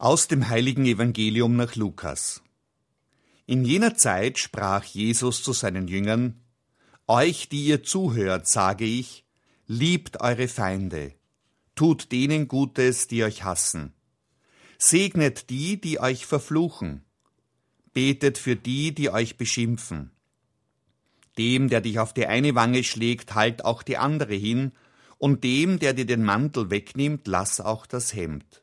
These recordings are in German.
Aus dem heiligen Evangelium nach Lukas. In jener Zeit sprach Jesus zu seinen Jüngern: Euch, die ihr zuhört, sage ich, liebt eure Feinde, tut denen Gutes, die euch hassen, segnet die, die euch verfluchen, betet für die, die euch beschimpfen. Dem, der dich auf die eine Wange schlägt, halt auch die andere hin, und dem, der dir den Mantel wegnimmt, lass auch das Hemd.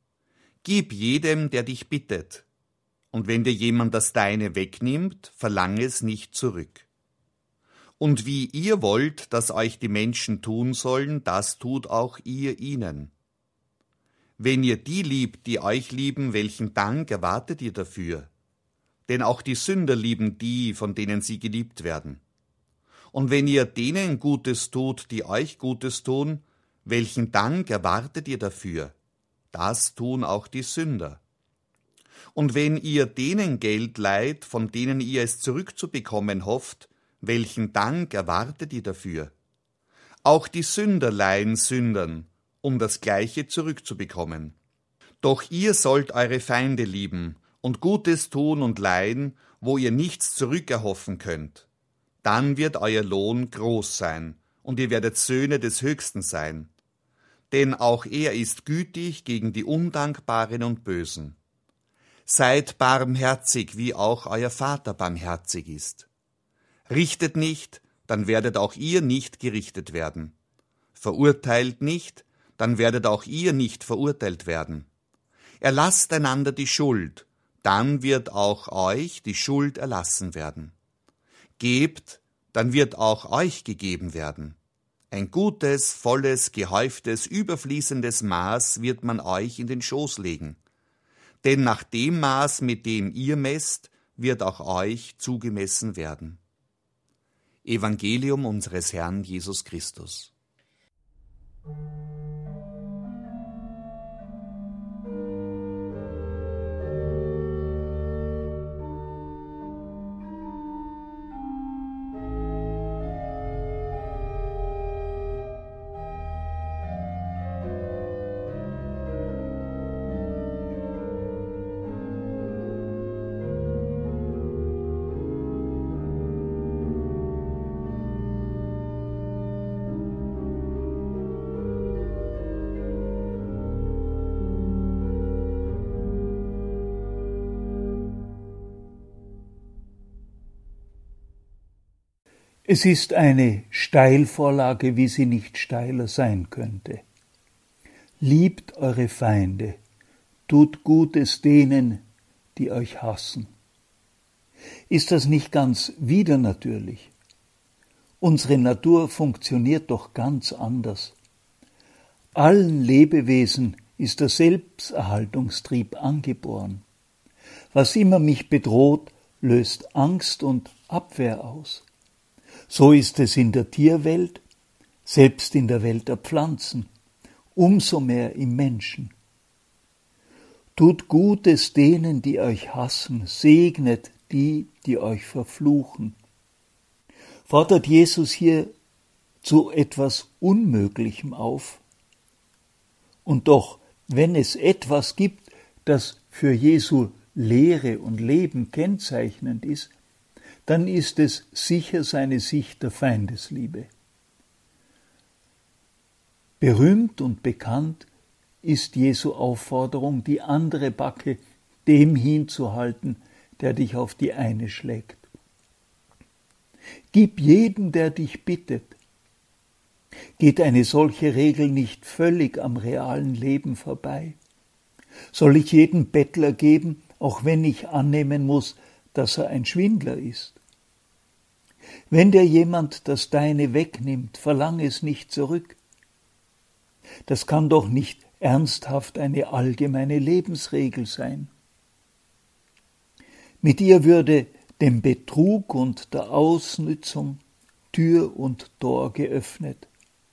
Gib jedem, der dich bittet, und wenn dir jemand das Deine wegnimmt, verlange es nicht zurück. Und wie ihr wollt, dass euch die Menschen tun sollen, das tut auch ihr ihnen. Wenn ihr die liebt, die euch lieben, welchen Dank erwartet ihr dafür? Denn auch die Sünder lieben die, von denen sie geliebt werden. Und wenn ihr denen Gutes tut, die euch Gutes tun, welchen Dank erwartet ihr dafür? Das tun auch die Sünder. Und wenn ihr denen Geld leiht, von denen ihr es zurückzubekommen hofft, welchen Dank erwartet ihr dafür? Auch die Sünder leihen Sündern, um das Gleiche zurückzubekommen. Doch ihr sollt eure Feinde lieben und Gutes tun und leihen, wo ihr nichts zurückerhoffen könnt. Dann wird euer Lohn groß sein, und ihr werdet Söhne des Höchsten sein. Denn auch er ist gütig gegen die Undankbaren und Bösen. Seid barmherzig, wie auch euer Vater barmherzig ist. Richtet nicht, dann werdet auch ihr nicht gerichtet werden. Verurteilt nicht, dann werdet auch ihr nicht verurteilt werden. Erlasst einander die Schuld, dann wird auch euch die Schuld erlassen werden. Gebt, dann wird auch euch gegeben werden. Ein gutes, volles, gehäuftes, überfließendes Maß wird man euch in den Schoß legen. Denn nach dem Maß, mit dem ihr messt, wird auch euch zugemessen werden. Evangelium unseres Herrn Jesus Christus. Es ist eine Steilvorlage, wie sie nicht steiler sein könnte. Liebt eure Feinde, tut Gutes denen, die euch hassen. Ist das nicht ganz widernatürlich? Unsere Natur funktioniert doch ganz anders. Allen Lebewesen ist der Selbsterhaltungstrieb angeboren. Was immer mich bedroht, löst Angst und Abwehr aus. So ist es in der Tierwelt, selbst in der Welt der Pflanzen, umso mehr im Menschen. Tut Gutes denen, die euch hassen, segnet die, die euch verfluchen. Fordert Jesus hier zu etwas Unmöglichem auf? Und doch, wenn es etwas gibt, das für Jesu Lehre und Leben kennzeichnend ist, dann ist es sicher seine Sicht der Feindesliebe. Berühmt und bekannt ist Jesu Aufforderung, die andere Backe dem hinzuhalten, der dich auf die eine schlägt. Gib jedem, der dich bittet. Geht eine solche Regel nicht völlig am realen Leben vorbei? Soll ich jedem Bettler geben, auch wenn ich annehmen muss, dass er ein Schwindler ist? Wenn dir jemand das Deine wegnimmt, verlange es nicht zurück. Das kann doch nicht ernsthaft eine allgemeine Lebensregel sein. Mit ihr würde dem Betrug und der Ausnützung Tür und Tor geöffnet.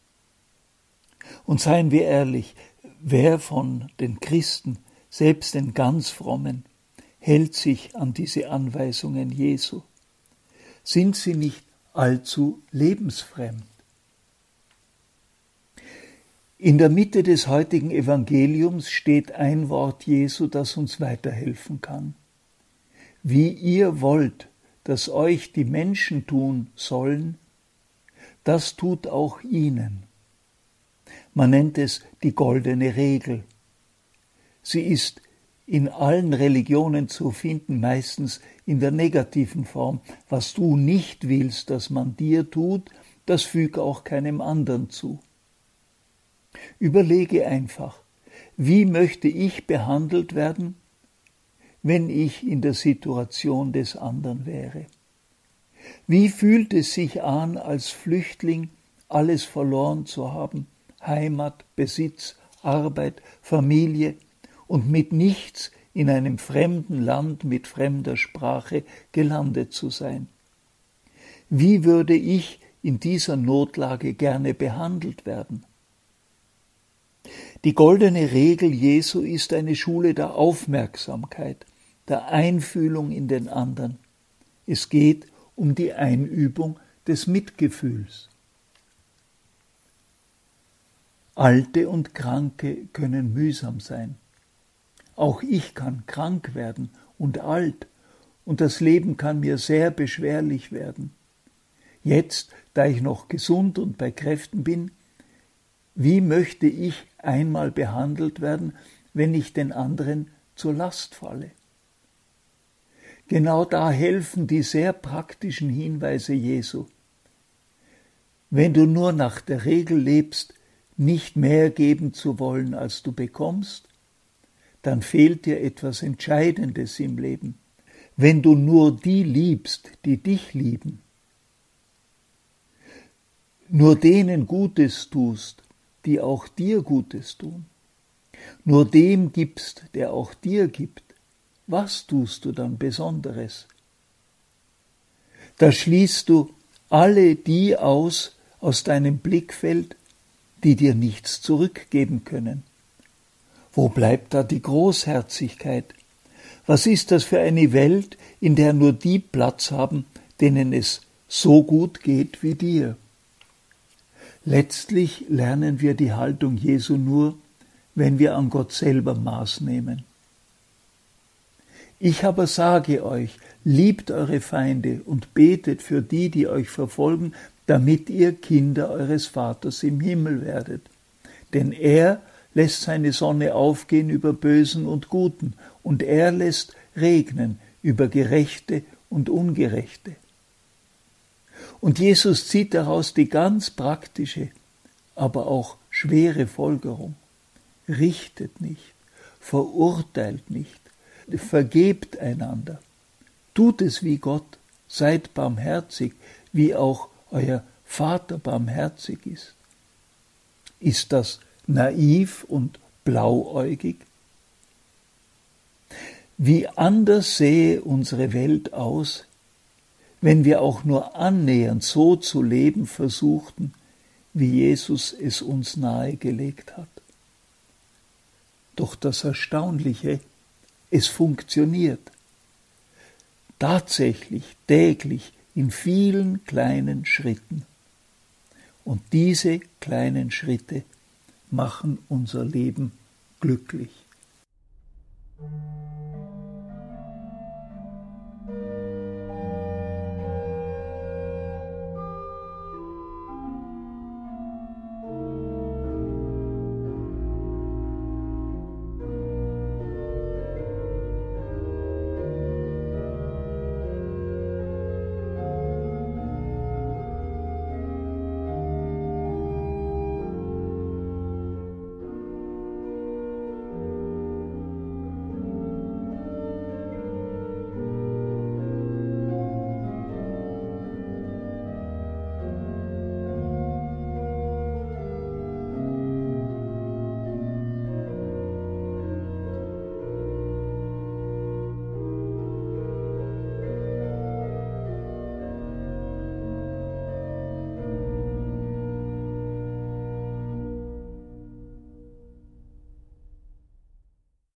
Und seien wir ehrlich, wer von den Christen, selbst den ganz Frommen, hält sich an diese Anweisungen Jesu? Sind sie nicht allzu lebensfremd? In der Mitte des heutigen Evangeliums steht ein Wort Jesu, das uns weiterhelfen kann. Wie ihr wollt, dass euch die Menschen tun sollen, das tut auch ihnen. Man nennt es die goldene Regel. Sie ist in allen Religionen zu finden, meistens in der negativen Form. Was du nicht willst, dass man dir tut, das füg auch keinem anderen zu. Überlege einfach, wie möchte ich behandelt werden, wenn ich in der Situation des anderen wäre? Wie fühlt es sich an, als Flüchtling alles verloren zu haben, Heimat, Besitz, Arbeit, Familie und mit nichts in einem fremden Land mit fremder Sprache gelandet zu sein? Wie würde ich in dieser Notlage gerne behandelt werden? Die goldene Regel Jesu ist eine Schule der Aufmerksamkeit, der Einfühlung in den anderen. Es geht um die Einübung des Mitgefühls. Alte und Kranke können mühsam sein. Auch ich kann krank werden und alt, und das Leben kann mir sehr beschwerlich werden. Jetzt, da ich noch gesund und bei Kräften bin, wie möchte ich einmal behandelt werden, wenn ich den anderen zur Last falle? Genau da helfen die sehr praktischen Hinweise Jesu. Wenn du nur nach der Regel lebst, nicht mehr geben zu wollen, als du bekommst, dann fehlt dir etwas Entscheidendes im Leben. Wenn du nur die liebst, die dich lieben, nur denen Gutes tust, die auch dir Gutes tun, nur dem gibst, der auch dir gibt, was tust du dann Besonderes? Da schließt du alle die aus deinem Blickfeld, die dir nichts zurückgeben können. Wo bleibt da die Großherzigkeit? Was ist das für eine Welt, in der nur die Platz haben, denen es so gut geht wie dir? Letztlich lernen wir die Haltung Jesu nur, wenn wir an Gott selber Maß nehmen. Ich aber sage euch, liebt eure Feinde und betet für die, die euch verfolgen, damit ihr Kinder eures Vaters im Himmel werdet. Denn er lässt seine Sonne aufgehen über Bösen und Guten, und er lässt regnen über Gerechte und Ungerechte. Und Jesus zieht daraus die ganz praktische, aber auch schwere Folgerung. Richtet nicht, verurteilt nicht, vergebt einander. Tut es wie Gott, seid barmherzig, wie auch euer Vater barmherzig ist. Ist das naiv und blauäugig? Wie anders sähe unsere Welt aus, wenn wir auch nur annähernd so zu leben versuchten, wie Jesus es uns nahegelegt hat. Doch das Erstaunliche, es funktioniert. Tatsächlich, täglich, in vielen kleinen Schritten. Und diese kleinen Schritte machen unser Leben glücklich.